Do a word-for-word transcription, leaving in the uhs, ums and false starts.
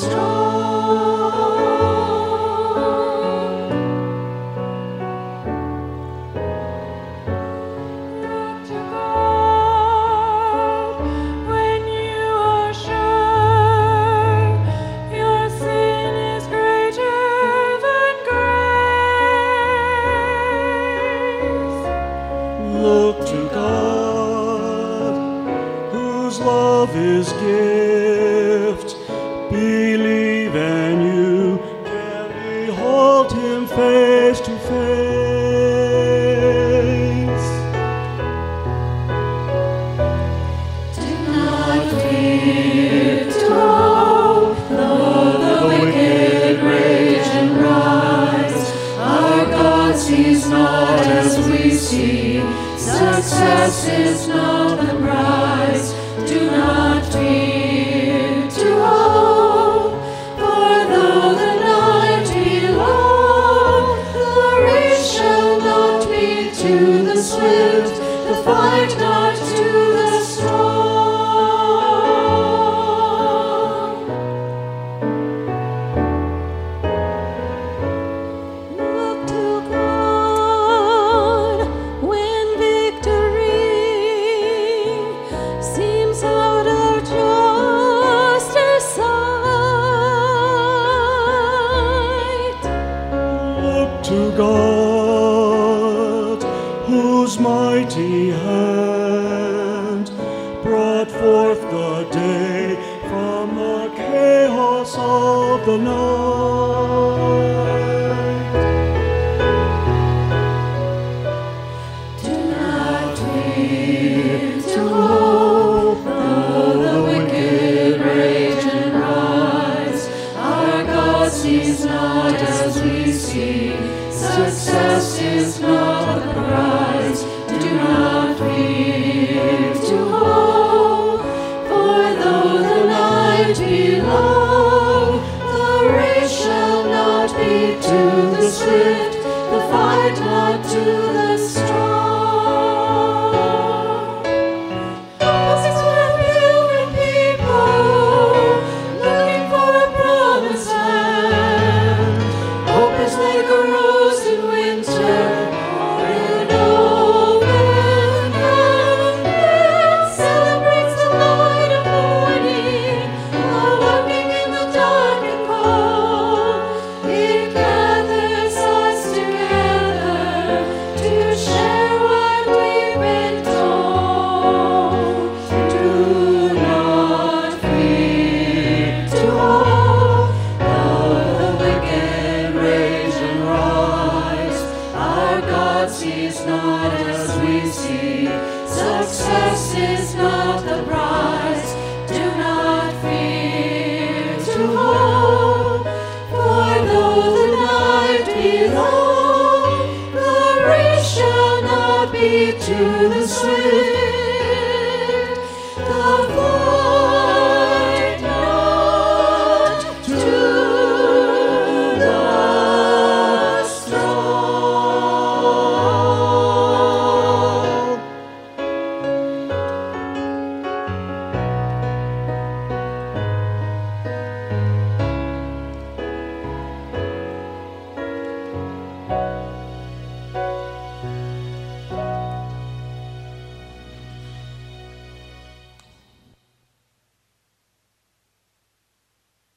Look to God, whose love is gift. Believe and you can behold him face to face. Do not fear to hope, though the wicked rage and rise. Our God sees not as we see. Success is not the prize. Do not fear to hope, for though the night be long, the race shall not be to the swift, the fight not to the strong. Look to God when seems out of justice sight. Look to God, whose mighty hand brought forth the day from the chaos of the night. Do not fear to hope, though the wicked rage and rise. Our God sees not as we see. Success is not the prize. Do not fear to hope, for though the night be long, the race shall not be to the swift, the fight not to the strong. Sees not as we see. Success is not the prize. Do not fear to hope, for though the night be long, the race shall not be to the swift.